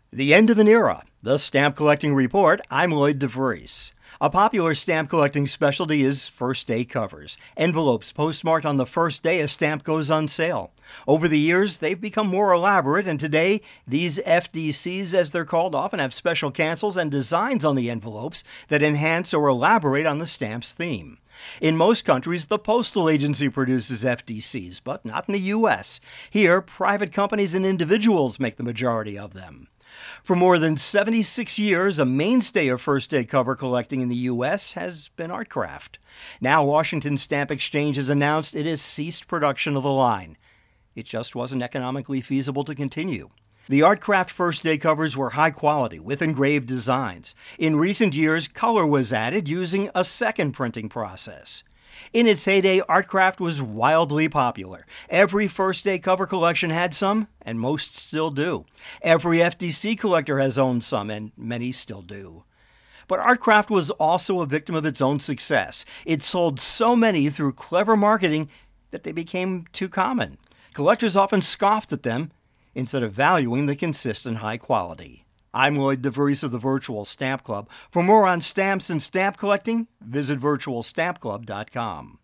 The end of an era. The Stamp Collecting Report. I'm Lloyd DeVries. A popular stamp collecting specialty is first day covers. Envelopes postmarked on the first day a stamp goes on sale. Over the years, they've become more elaborate, and today, these FDCs, as they're called, often have special cancels and designs on the envelopes that enhance or elaborate on the stamp's theme. In most countries, the postal agency produces FDCs, but not in the U.S. Here, private companies and individuals make the majority of them. For more than 76 years, a mainstay of first-day cover collecting in the U.S. has been Artcraft. Now, Washington Stamp Exchange has announced it has ceased production of the line. It just wasn't economically feasible to continue. The Artcraft first-day covers were high quality, with engraved designs. In recent years, color was added using a second printing process. In its heyday, Artcraft was wildly popular. Every first-day cover collection had some, and most still do. Every FDC collector has owned some, and many still do. But Artcraft was also a victim of its own success. It sold so many through clever marketing that they became too common. Collectors often scoffed at them instead of valuing the consistent high quality. I'm Lloyd DeVries of the Virtual Stamp Club. For more on stamps and stamp collecting, visit virtualstampclub.com.